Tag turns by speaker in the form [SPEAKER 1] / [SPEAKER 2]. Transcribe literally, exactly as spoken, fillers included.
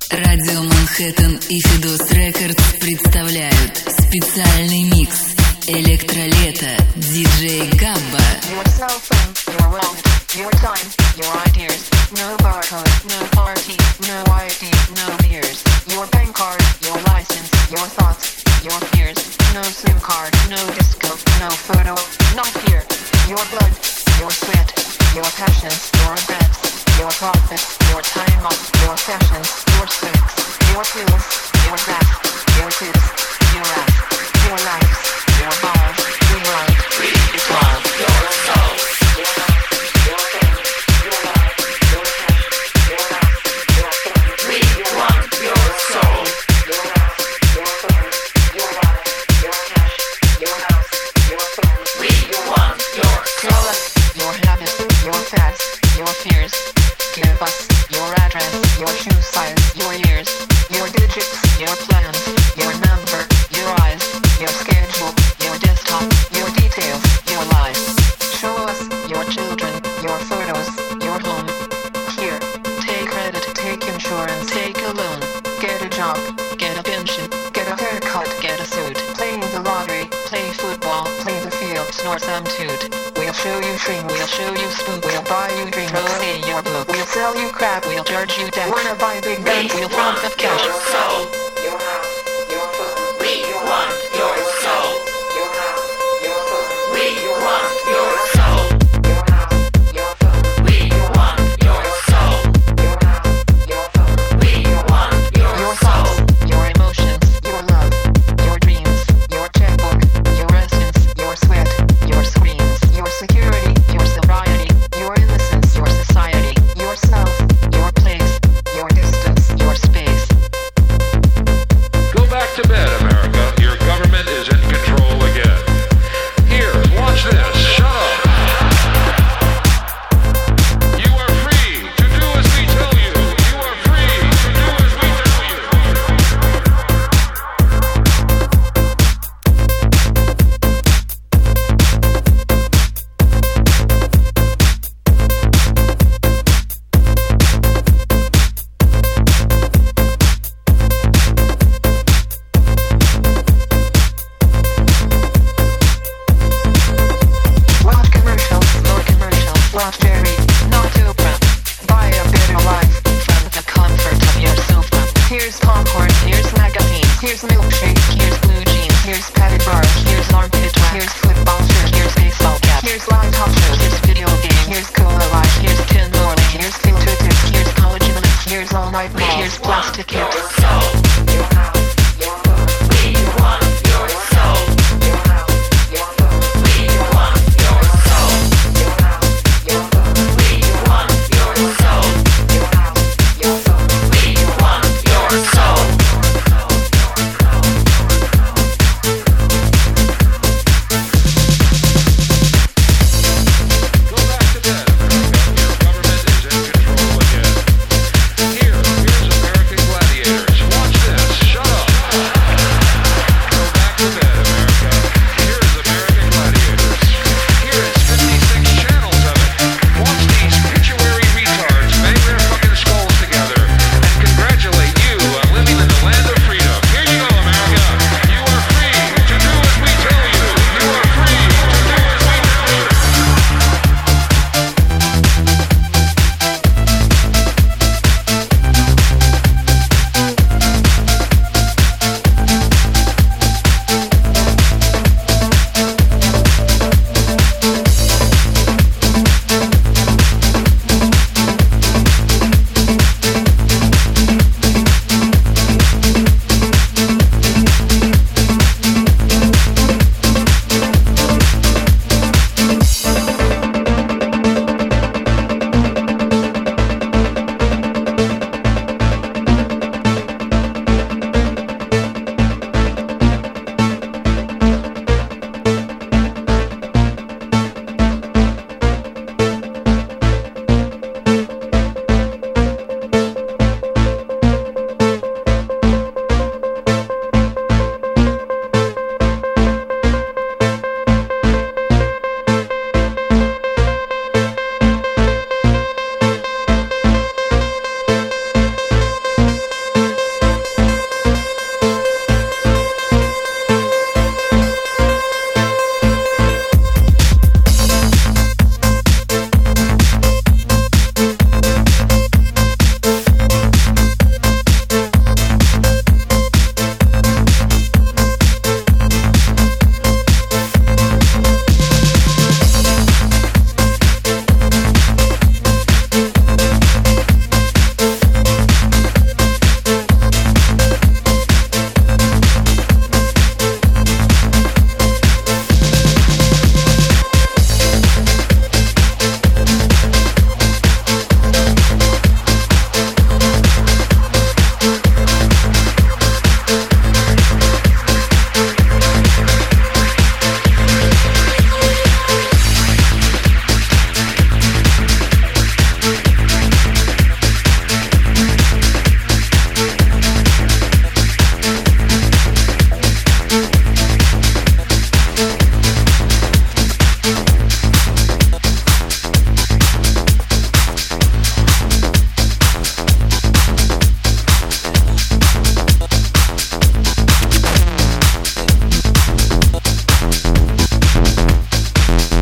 [SPEAKER 1] Радио Манхэттен и Фидус Рекордс представляют специальный микс «Электролето» диджей Gabba.
[SPEAKER 2] Your cell phone, your wallet, your time, your ideas. No barcode, no party, no I D, no beers. Your bank card, your license, your thoughts, your fears. No SIM card, no disco, no photo, not here. Your blood, your sweat, your passions, your bets, your profits, your time off, your fashions, your sex, your pills, your grass, your tips, your ass, your lives, your bars, we run, we love your soul. Your life, your fame, your life, your cash, your house, your phone. We want your soul. Your life, your phone, your life, your cash, your house, your phone. We want your soul. Your habits, your fads, your fears. Give us your address, your shoe size, your years, your digits, your plans, your number, your eyes, your schedule, your desktop, your details, your life. Show us your children, your photos, your home. Here, take credit, take insurance, take a loan, get a job, get a pension, get a haircut, get a suit, play the lottery, play football, play the field, snore some toot. We'll show you shrink, we'll show you spook, we'll buy you drink, throw away your book, we'll sell you crap, we'll charge you tax. Wanna buy big guns, we'll front the cash.